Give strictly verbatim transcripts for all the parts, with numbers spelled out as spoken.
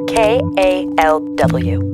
K A L W.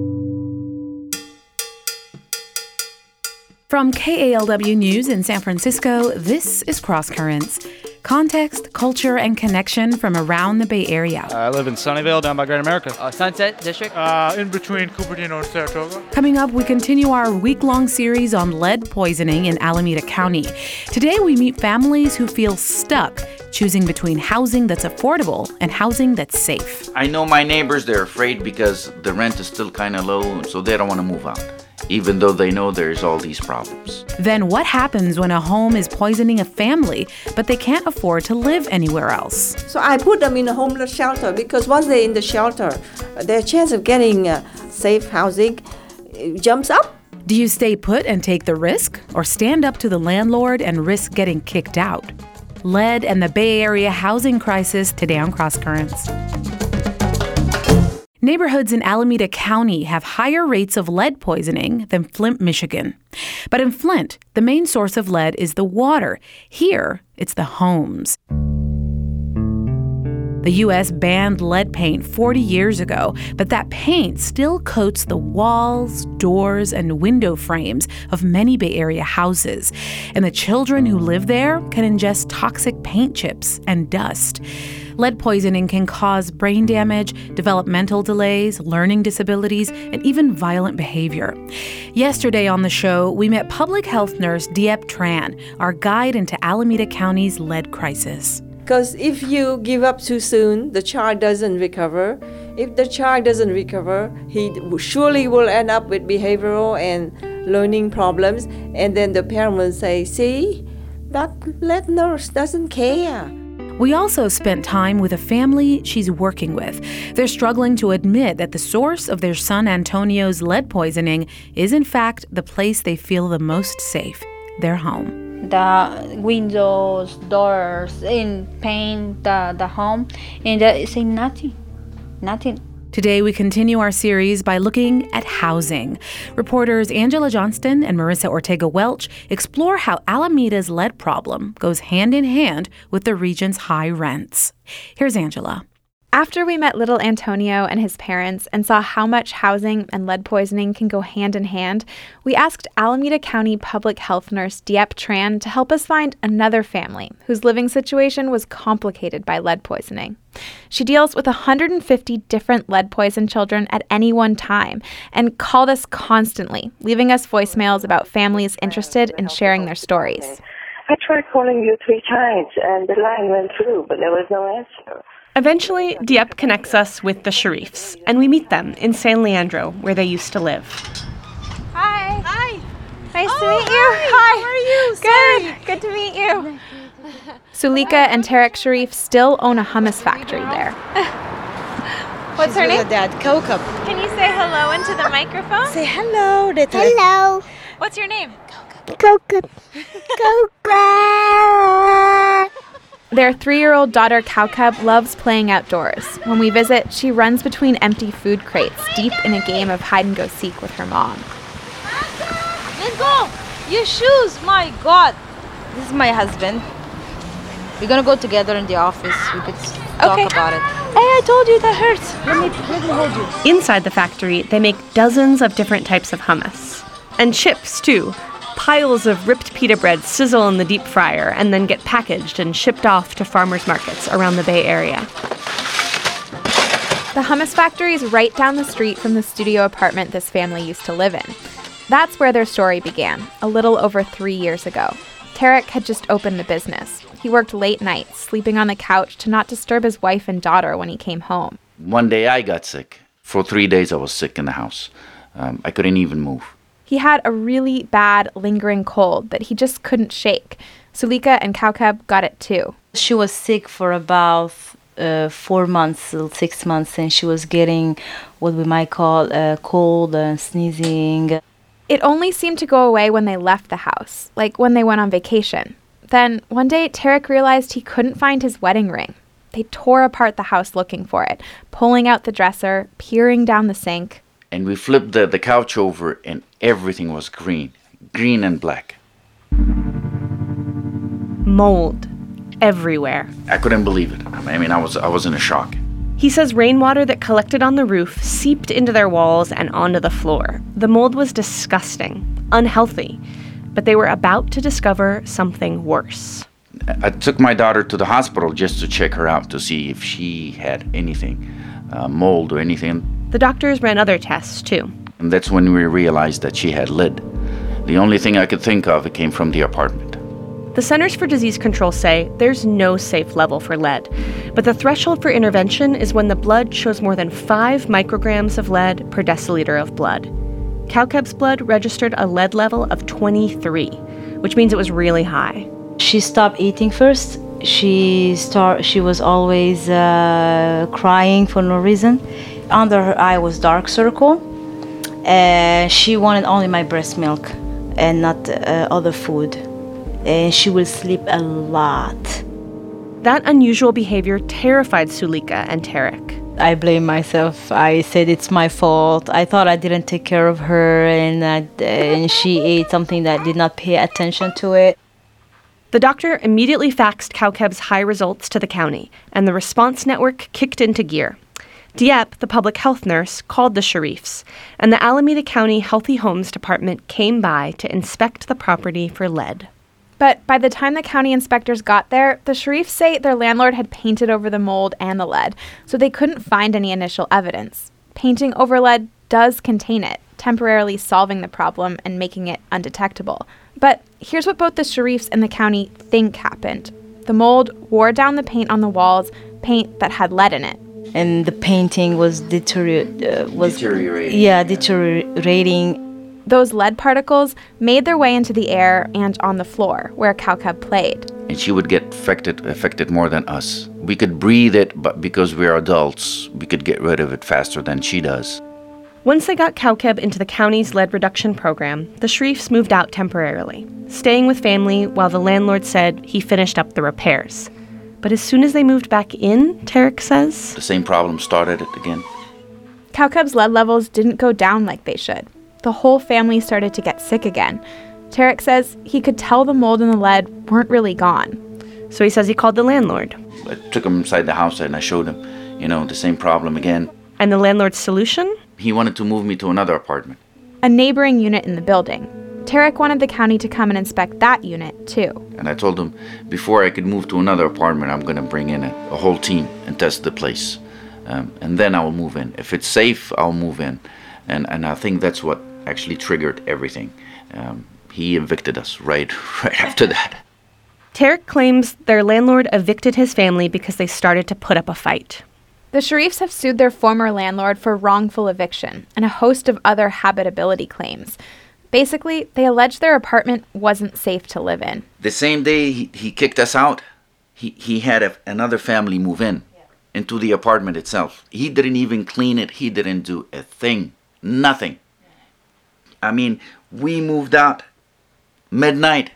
From K A L W News in San Francisco, this is Cross Currents. Context, culture, and connection from around the Bay Area. I live in Sunnyvale, down by Great America. Uh, Sunset District. Uh, in between Cupertino and Saratoga. Coming up, we continue our week-long series on lead poisoning in Alameda County. Today, we meet families who feel stuck choosing between housing that's affordable and housing that's safe. I know my neighbors, they're afraid because the rent is still kind of low, so they don't want to move out, even though they know there's all these problems. Then what happens when a home is poisoning a family, but they can't afford to live anywhere else? So I put them in a homeless shelter because once they're in the shelter, their chance of getting uh, safe housing uh, jumps up. Do you stay put and take the risk, or stand up to the landlord and risk getting kicked out? Lead and the Bay Area housing crisis today on Cross Currents. Neighborhoods in Alameda County have higher rates of lead poisoning than Flint, Michigan. But in Flint, the main source of lead is the water. Here, it's the homes. The U S banned lead paint forty years ago, but that paint still coats the walls, doors, and window frames of many Bay Area houses. And the children who live there can ingest toxic paint chips and dust. Lead poisoning can cause brain damage, developmental delays, learning disabilities, and even violent behavior. Yesterday on the show, we met public health nurse Diep Tran, our guide into Alameda County's lead crisis. Because if you give up too soon, the child doesn't recover. If the child doesn't recover, he surely will end up with behavioral and learning problems. And then the parent will say, see, that lead nurse doesn't care. We also spent time with a family she's working with. They're struggling to admit that the source of their son Antonio's lead poisoning is in fact the place they feel the most safe, their home. The windows, doors, and paint the, the home, and they say nothing, nothing. Today, we continue our series by looking at housing. Reporters Angela Johnston and Marissa Ortega-Welch explore how Alameda's lead problem goes hand in hand with the region's high rents. Here's Angela. After we met little Antonio and his parents and saw how much housing and lead poisoning can go hand in hand, we asked Alameda County public health nurse Diep Tran to help us find another family whose living situation was complicated by lead poisoning. She deals with one hundred fifty different lead-poisoned children at any one time and called us constantly, leaving us voicemails about families interested in sharing their stories. I tried calling you three times and the line went through, but there was no answer. Eventually, Diep connects us with the Sharifs, and we meet them in San Leandro, where they used to live. Hi. Hi. Nice oh, to meet hi. you. Hi. How are you? Good. Sorry. Good to meet you. Sulika and Tarek Sharif still own a hummus factory there. What's She's her name? Her dad, Kaukab. Can you say hello into the microphone? Say hello. Hello. What's your name? Kaukab. Kaukab. Their three-year-old daughter, Kaukab, loves playing outdoors. When we visit, she runs between empty food crates, deep in a game of hide-and-go-seek with her mom. Let's go! Your shoes, my God! This is my husband. We're gonna go together in the office. We could talk okay. about it. Hey, I told you that hurts. Let me, let me hold you. Inside the factory, they make dozens of different types of hummus. And chips, too. Piles of ripped pita bread sizzle in the deep fryer and then get packaged and shipped off to farmers markets around the Bay Area. The hummus factory is right down the street from the studio apartment this family used to live in. That's where their story began, a little over three years ago. Tarek had just opened the business. He worked late nights, sleeping on the couch to not disturb his wife and daughter when he came home. One day I got sick. For three days I was sick in the house. Um, I couldn't even move. He had a really bad, lingering cold that he just couldn't shake. Sulika and Kaukab got it too. She was sick for about uh, four months, six months, and she was getting what we might call a cold and sneezing. It only seemed to go away when they left the house, like when they went on vacation. Then, one day, Tarek realized he couldn't find his wedding ring. They tore apart the house looking for it, pulling out the dresser, peering down the sink. And we flipped the, the couch over and everything was green. Green and black. Mold. Everywhere. I couldn't believe it. I mean, I was I was in a shock. He says rainwater that collected on the roof seeped into their walls and onto the floor. The mold was disgusting, unhealthy, but they were about to discover something worse. I took my daughter to the hospital just to check her out to see if she had anything, uh, mold or anything. The doctors ran other tests, too. And that's when we realized that she had lead. The only thing I could think of, it came from the apartment. The Centers for Disease Control say there's no safe level for lead, but the threshold for intervention is when the blood shows more than five micrograms of lead per deciliter of blood. Kaukeb's blood registered a lead level of twenty-three, which means it was really high. She stopped eating first. She start. She was always uh, crying for no reason. Under her eye was dark circle, and she wanted only my breast milk and not uh, other food. And she would sleep a lot. That unusual behavior terrified Sulika and Tarek. I blame myself. I said it's my fault. I thought I didn't take care of her, and uh, and she ate something that did not pay attention to it. The doctor immediately faxed Kaukeb's high results to the county, and the response network kicked into gear. Dieppe, the public health nurse, called the Sharifs, and the Alameda County Healthy Homes Department came by to inspect the property for lead. But by the time the county inspectors got there, the Sharifs say their landlord had painted over the mold and the lead, so they couldn't find any initial evidence. Painting over lead does contain it, temporarily solving the problem and making it undetectable. But here's what both the Sharifs and the county think happened. The mold wore down the paint on the walls, paint that had lead in it. And the painting was, deterior- uh, was deteriorating. Yeah, deteriorating. Those lead particles made their way into the air and on the floor where Kaukeb played. And she would get affected, affected more than us. We could breathe it, but because we're adults, we could get rid of it faster than she does. Once they got Kaukeb into the county's lead reduction program, the Sharifs moved out temporarily, staying with family while the landlord said he finished up the repairs. But as soon as they moved back in, Tarek says, the same problem started it again. Kaukeb's lead levels didn't go down like they should. The whole family started to get sick again. Tarek says he could tell the mold and the lead weren't really gone. So he says he called the landlord. I took him inside the house and I showed him, you know, the same problem again. And the landlord's solution? He wanted to move me to another apartment. A neighboring unit in the building. Tarek wanted the county to come and inspect that unit, too. And I told him, before I could move to another apartment, I'm going to bring in a, a whole team and test the place. Um, and then I'll move in. If it's safe, I'll move in. And and I think that's what actually triggered everything. Um, he evicted us right, right after that. Tarek claims their landlord evicted his family because they started to put up a fight. The Sharifs have sued their former landlord for wrongful eviction and a host of other habitability claims. Basically, they allege their apartment wasn't safe to live in. The same day he, he kicked us out, he, he had a, another family move in, yeah. into the apartment itself. He didn't even clean it. He didn't do a thing. Nothing. I mean, we moved out midnight.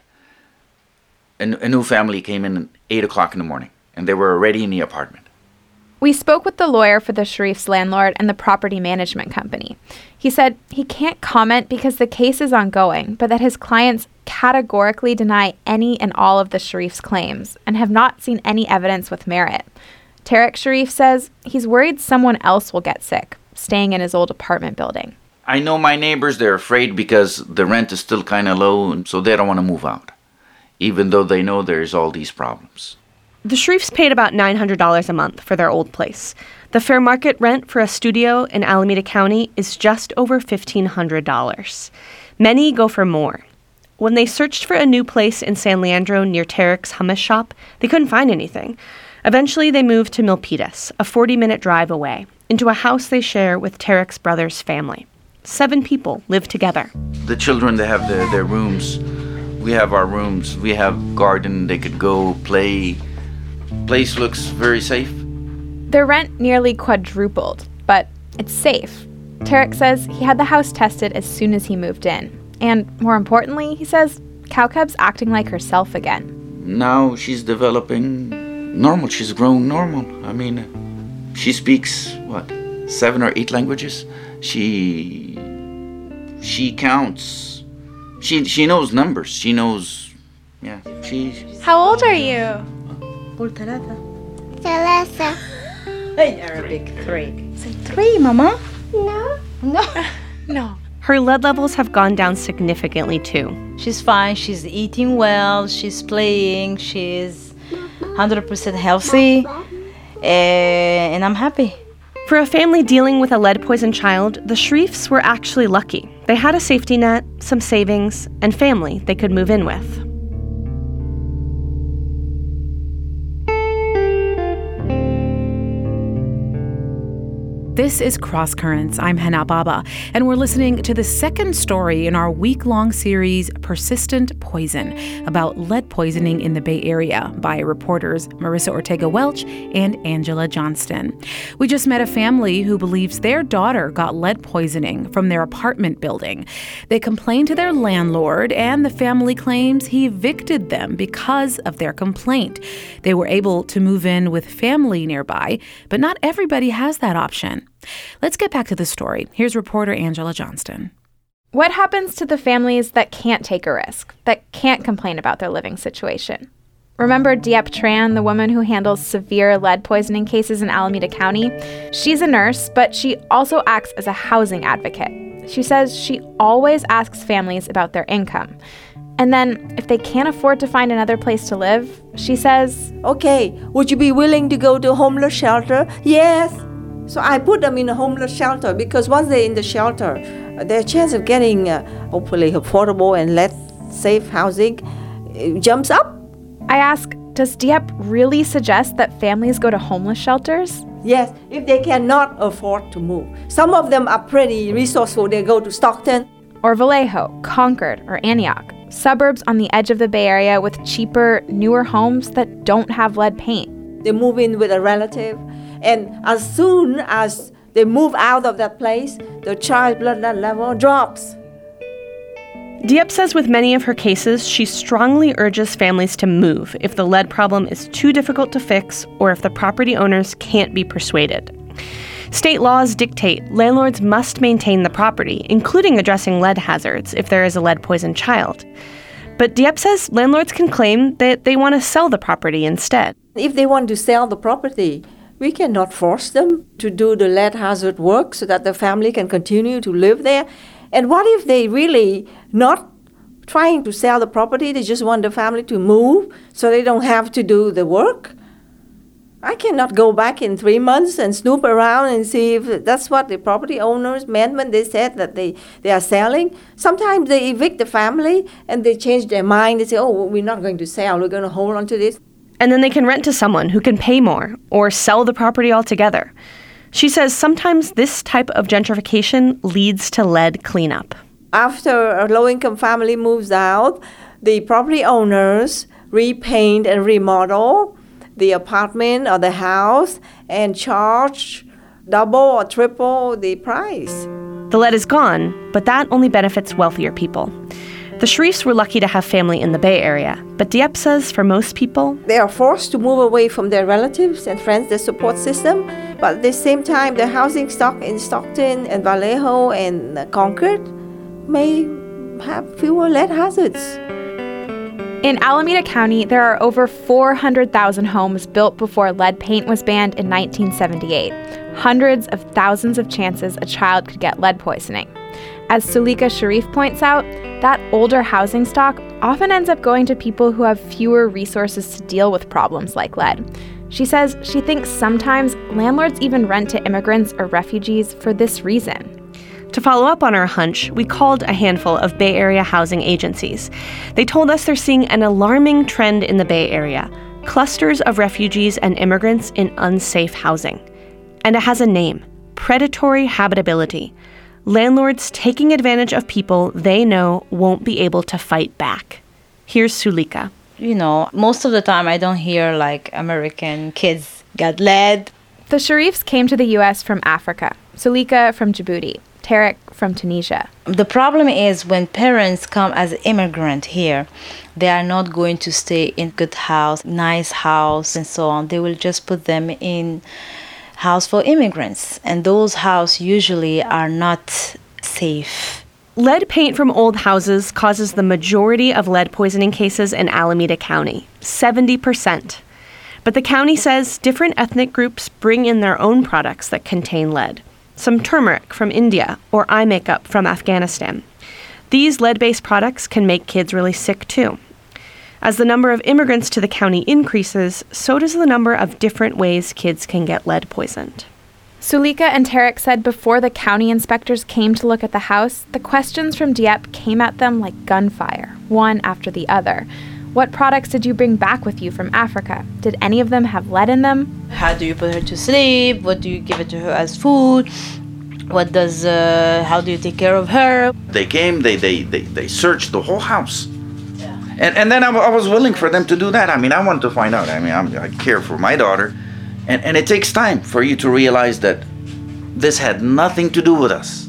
And a new family came in at eight o'clock in the morning, and they were already in the apartment. We spoke with the lawyer for the Sharif's landlord and the property management company. He said he can't comment because the case is ongoing, but that his clients categorically deny any and all of the Sharif's claims and have not seen any evidence with merit. Tarek Sharif says he's worried someone else will get sick, staying in his old apartment building. I know my neighbors, they're afraid because the rent is still kind of low, and so they don't want to move out, even though they know there's all these problems. The Sharifs paid about nine hundred dollars a month for their old place. The fair market rent for a studio in Alameda County is just over fifteen hundred dollars. Many go for more. When they searched for a new place in San Leandro near Tarek's hummus shop, they couldn't find anything. Eventually, they moved to Milpitas, a forty-minute drive away, into a house they share with Tarek's brother's family. Seven people live together. The children, they have their, their rooms. We have our rooms. We have garden. They could go play. Place looks very safe. Their rent nearly quadrupled, but it's safe. Tarek says he had the house tested as soon as he moved in. And more importantly, he says, Kaukeb's acting like herself again. Now she's developing normal. She's grown normal. I mean, she speaks, what, seven or eight languages? She... She counts. She she knows numbers. She knows... Yeah, she... How old are you? Thalassa. Hey, Arabic, three. Say three, Mama. No. No. No. Her lead levels have gone down significantly too. She's fine. She's eating well. She's playing. She's one hundred percent healthy. Uh, and I'm happy. For a family dealing with a lead-poisoned child, the Sharifs were actually lucky. They had a safety net, some savings, and family they could move in with. This is Cross Currents. I'm Hana Baba, and we're listening to the second story in our week-long series, Persistent Poison, about lead poisoning in the Bay Area by reporters Marissa Ortega-Welch and Angela Johnston. We just met a family who believes their daughter got lead poisoning from their apartment building. They complained to their landlord, and the family claims he evicted them because of their complaint. They were able to move in with family nearby, but not everybody has that option. Let's get back to the story. Here's reporter Angela Johnston. What happens to the families that can't take a risk, that can't complain about their living situation? Remember Diep Tran, the woman who handles severe lead poisoning cases in Alameda County? She's a nurse, but she also acts as a housing advocate. She says she always asks families about their income. And then, if they can't afford to find another place to live, she says, okay, would you be willing to go to a homeless shelter? Yes. So I put them in a homeless shelter because once they're in the shelter, their chance of getting uh, hopefully affordable and less safe housing uh, jumps up. I ask, does Diep really suggest that families go to homeless shelters? Yes, if they cannot afford to move. Some of them are pretty resourceful. They go to Stockton. Or Vallejo, Concord, or Antioch, suburbs on the edge of the Bay Area with cheaper, newer homes that don't have lead paint. They move in with a relative. And as soon as they move out of that place, the child blood level drops. Diep says with many of her cases, she strongly urges families to move if the lead problem is too difficult to fix or if the property owners can't be persuaded. State laws dictate landlords must maintain the property, including addressing lead hazards if there is a lead-poisoned child. But Diep says landlords can claim that they want to sell the property instead. If they want to sell the property, we cannot force them to do the lead hazard work so that the family can continue to live there. And what if they really not trying to sell the property, they just want the family to move so they don't have to do the work? I cannot go back in three months and snoop around and see if that's what the property owners meant when they said that they, they are selling. Sometimes they evict the family and they change their mind. They say, oh, we're not going to sell, we're going to hold on to this. And then they can rent to someone who can pay more or sell the property altogether. She says sometimes this type of gentrification leads to lead cleanup. After a low-income family moves out, the property owners repaint and remodel the apartment or the house and charge double or triple the price. The lead is gone, but that only benefits wealthier people. The Sharifs were lucky to have family in the Bay Area, but Diep says for most people, they are forced to move away from their relatives and friends, their support system, but at the same time, the housing stock in Stockton and Vallejo and Concord may have fewer lead hazards. In Alameda County, there are over four hundred thousand homes built before lead paint was banned in nineteen seventy-eight. Hundreds of thousands of chances a child could get lead poisoning. As Sulika Sharif points out, that older housing stock often ends up going to people who have fewer resources to deal with problems like lead. She says she thinks sometimes landlords even rent to immigrants or refugees for this reason. To follow up on our hunch, we called a handful of Bay Area housing agencies. They told us they're seeing an alarming trend in the Bay Area, clusters of refugees and immigrants in unsafe housing. And it has a name, predatory habitability. Landlords taking advantage of people they know won't be able to fight back. Here's Sulika. You know, most of the time I don't hear like American kids got lead. The Sharifs came to the U S from Africa, Sulika from Djibouti, Tarek from Tunisia. The problem is when parents come as immigrant here, they are not going to stay in good house, nice house, and so on. They will just put them in house for immigrants, and those houses usually are not safe. Lead paint from old houses causes the majority of lead poisoning cases in Alameda County, seventy percent. But the county says different ethnic groups bring in their own products that contain lead. Some turmeric from India or eye makeup from Afghanistan. These lead-based products can make kids really sick too. As the number of immigrants to the county increases, so does the number of different ways kids can get lead poisoned. Sulika and Tarek said before the county inspectors came to look at the house, the questions from Dieppe came at them like gunfire, one after the other. What products did you bring back with you from Africa? Did any of them have lead in them? How do you put her to sleep? What do you give it to her as food? What does, uh, how do you take care of her? They came, they they they, they searched the whole house. Yeah. And and then I, w- I was willing for them to do that. I mean, I wanted to find out. I mean, I'm, I care for my daughter. And, and it takes time for you to realize that this had nothing to do with us.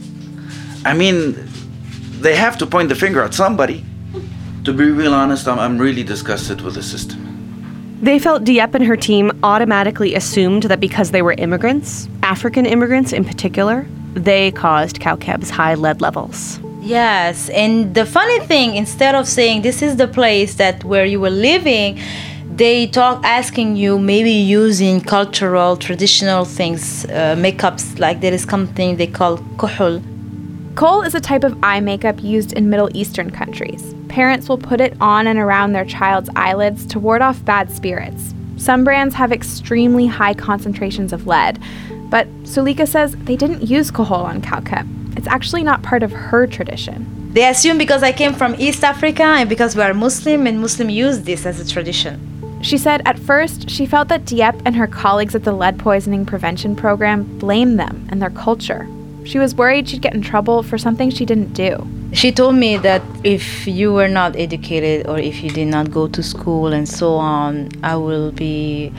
I mean, they have to point the finger at somebody. To be real honest, I'm, I'm really disgusted with the system. They felt Dieppe and her team automatically assumed that because they were immigrants, African immigrants in particular, they caused Kaukeb's high lead levels. Yes, and the funny thing, instead of saying this is the place that where you were living, they talk asking you maybe using cultural, traditional things, uh, makeups, like there is something they call kuhul. Kohl is a type of eye makeup used in Middle Eastern countries. Parents will put it on and around their child's eyelids to ward off bad spirits. Some brands have extremely high concentrations of lead, but Sulika says they didn't use Kohl on Kaukeb. It's actually not part of her tradition. They assume because I came from East Africa and because we are Muslim, and Muslim use this as a tradition. She said at first she felt that Dieppe and her colleagues at the lead poisoning prevention program blamed them and their culture. She was worried she'd get in trouble for something she didn't do. She told me that if you were not educated or if you did not go to school and so on, I will be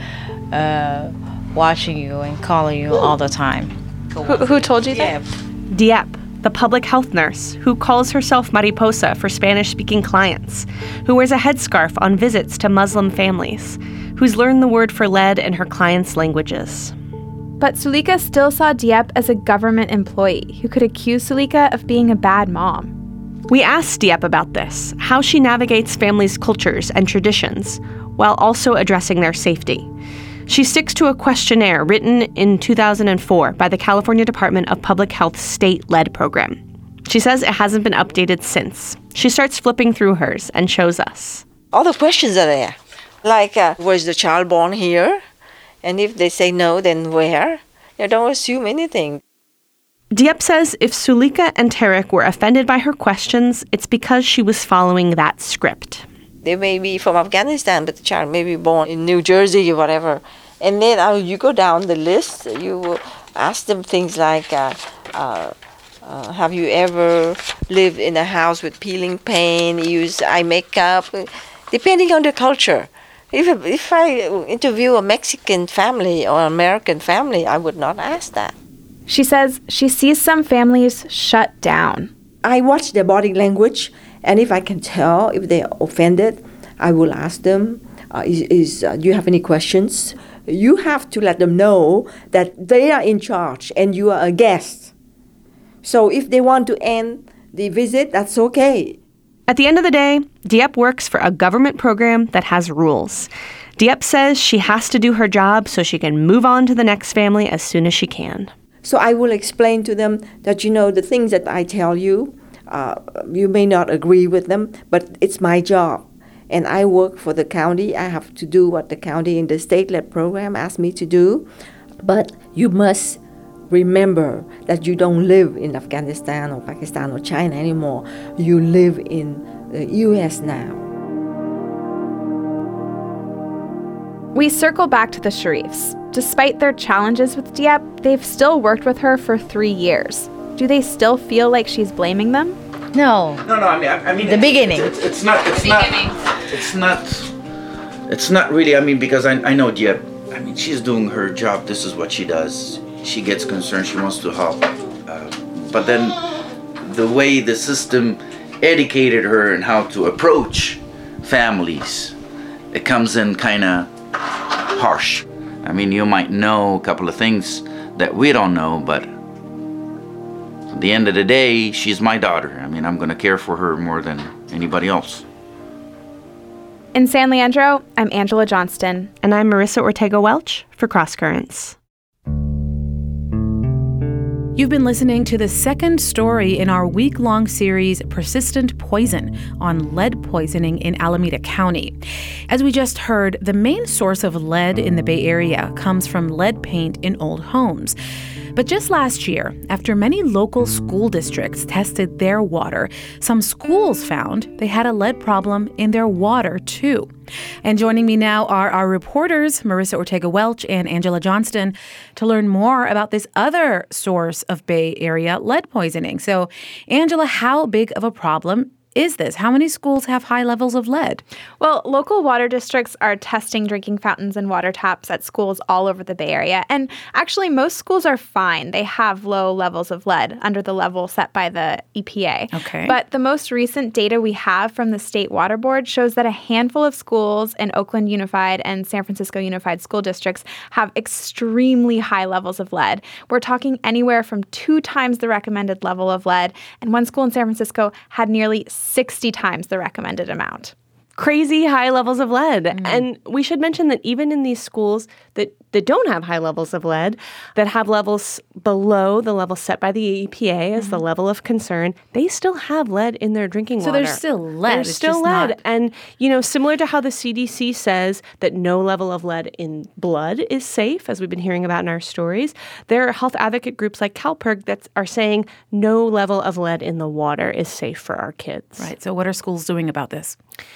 uh, watching you and calling you all the time. Who, who told you that? Dieppe, the public health nurse, who calls herself Mariposa for Spanish-speaking clients, who wears a headscarf on visits to Muslim families, who's learned the word for lead in her clients' languages. But Sulika still saw Dieppe as a government employee who could accuse Sulika of being a bad mom. We asked Dieppe about this, how she navigates families' cultures and traditions, while also addressing their safety. She sticks to a questionnaire written in two thousand four by the California Department of Public Health's state lead program. She says it hasn't been updated since. She starts flipping through hers and shows us. All the questions are there. Like, uh, was the child born here? And if they say no, then where? You don't assume anything. Dieppe says if Sulika and Tarek were offended by her questions, it's because she was following that script. They may be from Afghanistan, but the child may be born in New Jersey or whatever. And then uh, you go down the list, you ask them things like, uh, uh, uh, have you ever lived in a house with peeling paint, use eye makeup, depending on the culture. If, if I interview a Mexican family or an American family, I would not ask that. She says she sees some families shut down. I watch their body language, and if I can tell if they're offended, I will ask them, uh, is, is, uh, do you have any questions? You have to let them know that they are in charge and you are a guest. So if they want to end the visit, that's okay. At the end of the day, Dieppe works for a government program that has rules. Dieppe says she has to do her job so she can move on to the next family as soon as she can. So I will explain to them that, you know, the things that I tell you, uh, you may not agree with them, but it's my job. And I work for the county. I have to do what the county in the state-led program asked me to do. But you must remember that you don't live in Afghanistan or Pakistan or China anymore. You live in the U S now. We circle back to the Sharifs. Despite their challenges with Dieppe, they've still worked with her for three years. Do they still feel like she's blaming them? No. No, no. I mean, I, I mean, the it's, beginning. It's, it's, it's not. It's not. It's not. It's not really. I mean, because I I know Dieppe. I mean, she's doing her job. This is what she does. She gets concerned. She wants to help. Uh, but then, the way the system educated her and how to approach families, it comes in kind of harsh. I mean, you might know a couple of things that we don't know, but at the end of the day, she's my daughter. I mean, I'm going to care for her more than anybody else. In San Leandro, I'm Angela Johnston. And I'm Marissa Ortega-Welch for Cross Currents. You've been listening to the second story in our week-long series, Persistent Poison, on lead poisoning in Alameda County. As we just heard, the main source of lead in the Bay Area comes from lead paint in old homes. But just last year, after many local school districts tested their water, some schools found they had a lead problem in their water, too. And joining me now are our reporters, Marissa Ortega-Welch and Angela Johnston, to learn more about this other source of Bay Area lead poisoning. So, Angela, how big of a problem is this? How many schools have high levels of lead? Well, local water districts are testing drinking fountains and water taps at schools all over the Bay Area. And actually, most schools are fine. They have low levels of lead under the level set by the E P A. Okay. But the most recent data we have from the State Water Board shows that a handful of schools in Oakland Unified and San Francisco Unified School Districts have extremely high levels of lead. We're talking anywhere from two times the recommended level of lead, and one school in San Francisco had nearly sixty times the recommended amount. Crazy high levels of lead. Mm. And we should mention that even in these schools that, that don't have high levels of lead, that have levels below the level set by the E P A as mm. the level of concern, they still have lead in their drinking so water. So there's still lead. There's it's still lead. Not... And, you know, similar to how the C D C says that no level of lead in blood is safe, as we've been hearing about in our stories, there are health advocate groups like CalPERG that are saying no level of lead in the water is safe for our kids. Right. So what are schools doing about this?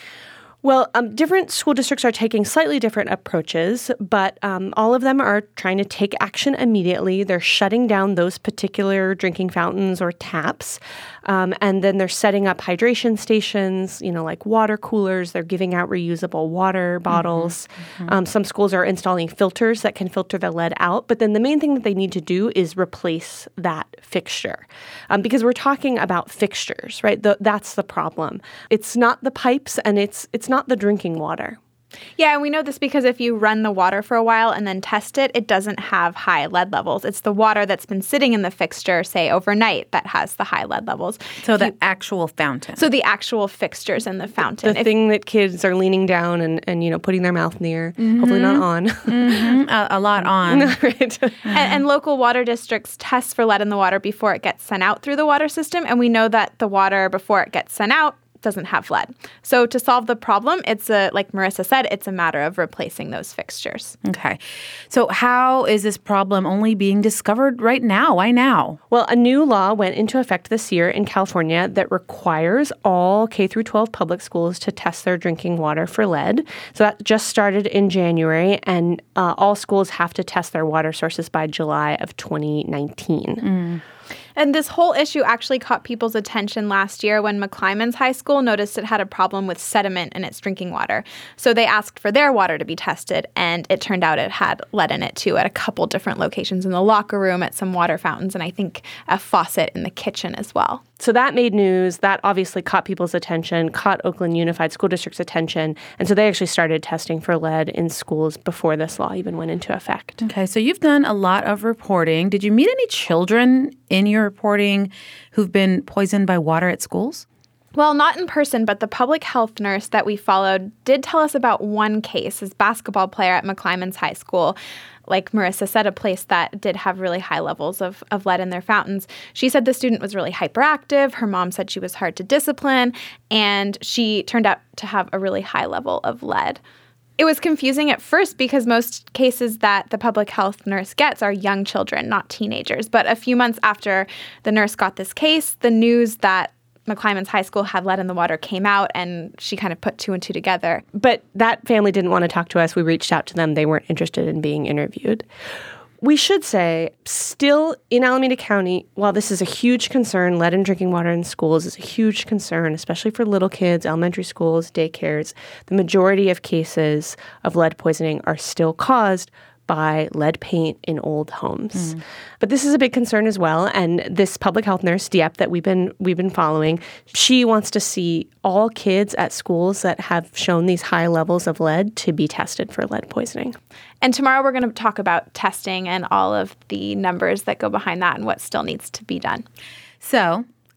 Well, um, different school districts are taking slightly different approaches, but um, all of them are trying to take action immediately. They're shutting down those particular drinking fountains or taps, um, and then they're setting up hydration stations, you know, like water coolers. They're giving out reusable water bottles. Mm-hmm. Mm-hmm. Um, some schools are installing filters that can filter the lead out, but then the main thing that they need to do is replace that fixture, um, because we're talking about fixtures, right? The, that's the problem. It's not the pipes, and it's it's not not the drinking water. Yeah, and we know this because if you run the water for a while and then test it, it doesn't have high lead levels. It's the water that's been sitting in the fixture, say, overnight, that has the high lead levels. So if the you, actual fountain. So the actual fixtures in the fountain. The if, thing that kids are leaning down and, and you know, putting their mouth near, mm-hmm. hopefully not on. mm-hmm. a, a lot on. Right. and, and local water districts test for lead in the water before it gets sent out through the water system, and we know that the water, before it gets sent out, doesn't have lead. So to solve the problem, it's a, like Marissa said, it's a matter of replacing those fixtures. Okay. So how is this problem only being discovered right now? Why now? Well, a new law went into effect this year in California that requires all K through twelve public schools to test their drinking water for lead. So that just started in January, and uh, all schools have to test their water sources by July of twenty nineteen. Mm. And this whole issue actually caught people's attention last year when McClymonds High School noticed it had a problem with sediment in its drinking water. So they asked for their water to be tested, and it turned out it had lead in it, too, at a couple different locations in the locker room, at some water fountains, and I think a faucet in the kitchen as well. So that made news. That obviously caught people's attention, caught Oakland Unified School District's attention. And so they actually started testing for lead in schools before this law even went into effect. Okay, so you've done a lot of reporting. Did you meet any children in your reporting who've been poisoned by water at schools? Well, not in person, but the public health nurse that we followed did tell us about one case, his basketball player at McClymonds High School. Like Marissa said, a place that did have really high levels of, of lead in their fountains. She said the student was really hyperactive. Her mom said she was hard to discipline, and she turned out to have a really high level of lead. It was confusing at first because most cases that the public health nurse gets are young children, not teenagers. But a few months after the nurse got this case, the news that McClymonds High School had lead in the water came out, and she kind of put two and two together. But that family didn't want to talk to us. We reached out to them. They weren't interested in being interviewed. We should say, still in Alameda County, while this is a huge concern, lead in drinking water in schools is a huge concern, especially for little kids, elementary schools, daycares, the majority of cases of lead poisoning are still caused by lead paint in old homes. Mm. But this is a big concern as well. And this public health nurse, Dieppe, that we've been we've been following, she wants to see all kids at schools that have shown these high levels of lead to be tested for lead poisoning. And tomorrow we're going to talk about testing and all of the numbers that go behind that and what still needs to be done. So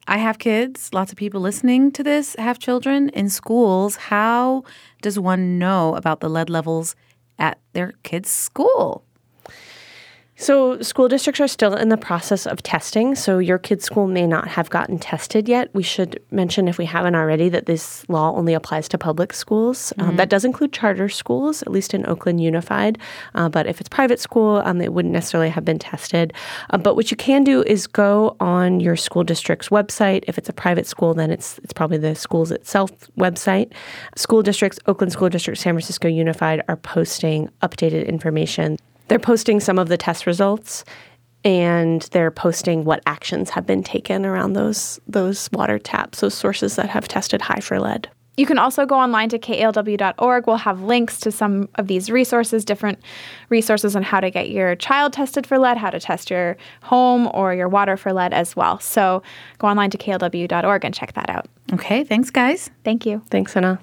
I have kids. Lots of people listening to this have children in schools. How does one know about the lead levels at their kids' school? So school districts are still in the process of testing, so your kid's school may not have gotten tested yet. We should mention, if we haven't already, that this law only applies to public schools. Mm-hmm. Um, that does include charter schools, at least in Oakland Unified. Uh, but if it's private school, um, it wouldn't necessarily have been tested. Uh, but what you can do is go on your school district's website. If it's a private school, then it's it's probably the school's itself website. School districts, Oakland School District, San Francisco Unified, are posting updated information. They're posting some of the test results, and they're posting what actions have been taken around those those water taps, those sources that have tested high for lead. You can also go online to K A L W dot org. We'll have links to some of these resources, different resources on how to get your child tested for lead, how to test your home or your water for lead as well. So go online to K A L W dot org and check that out. Okay, thanks, guys. Thank you. Thanks, Anna.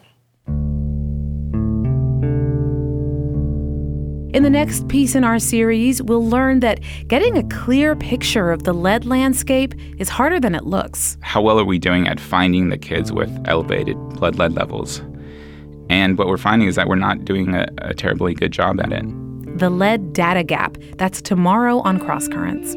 In the next piece in our series, we'll learn that getting a clear picture of the lead landscape is harder than it looks. How well are we doing at finding the kids with elevated blood lead levels? And what we're finding is that we're not doing a, a terribly good job at it. The Lead Data Gap. That's tomorrow on Cross Currents.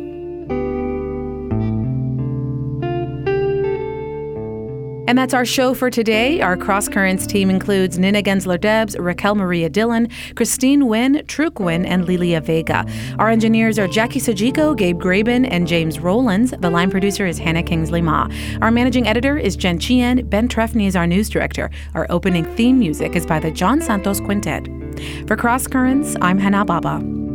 And that's our show for today. Our Cross Currents team includes Nina Gensler-Debs, Raquel Maria Dillon, Christine Nguyen, Truk Nguyen, and Lilia Vega. Our engineers are Jackie Sajiko, Gabe Graben, and James Rowlands. The line producer is Hannah Kingsley-Ma. Our managing editor is Jen Chien. Ben Trefny is our news director. Our opening theme music is by the John Santos Quintet. For Cross Currents, I'm Hannah Baba.